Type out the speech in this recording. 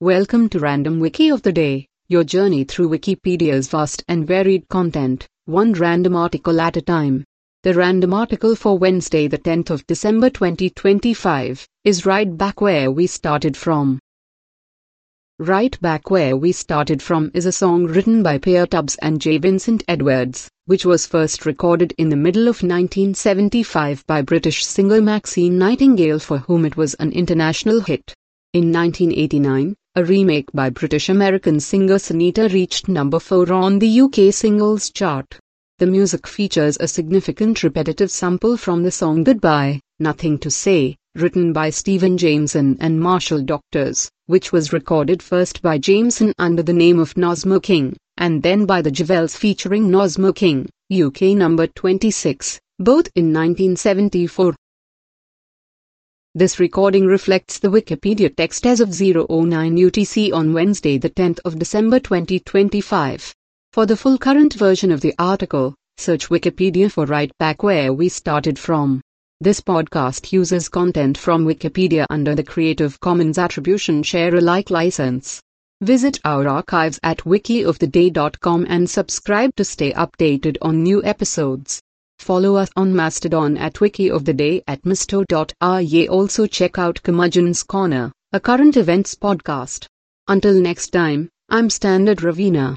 Welcome to Random Wiki of the Day, your journey through Wikipedia's vast and varied content, one random article at a time. The random article for Wednesday, the 10th of December 2025, is Right Back Where We Started From. Right Back Where We Started From is a song written by Pierre Tubbs and J. Vincent Edwards, which was first recorded in the middle of 1975 by British singer Maxine Nightingale, for whom it was an international hit. In 1989, a remake by British-American singer Sunita reached number 4 on the UK singles chart. The music features a significant repetitive sample from the song Goodbye, Nothing to Say, written by Stephen Jameson and Marshall Doctors, which was recorded first by Jameson under the name of Nosmo King, and then by the Jewels featuring Nosmo King, UK number 26, both in 1974. This recording reflects the Wikipedia text as of 09 UTC on Wednesday, the 10th of December 2025. For the full current version of the article, search Wikipedia for Right Back Where We Started From. This podcast uses content from Wikipedia under the Creative Commons Attribution Share Alike license. Visit our archives at wikioftheday.com and subscribe to stay updated on new episodes. Follow us on Mastodon at wikioftheday at misto.ry. Also check out Curmudgeon's Corner, a current events podcast. Until next time, I'm Standard Ravina.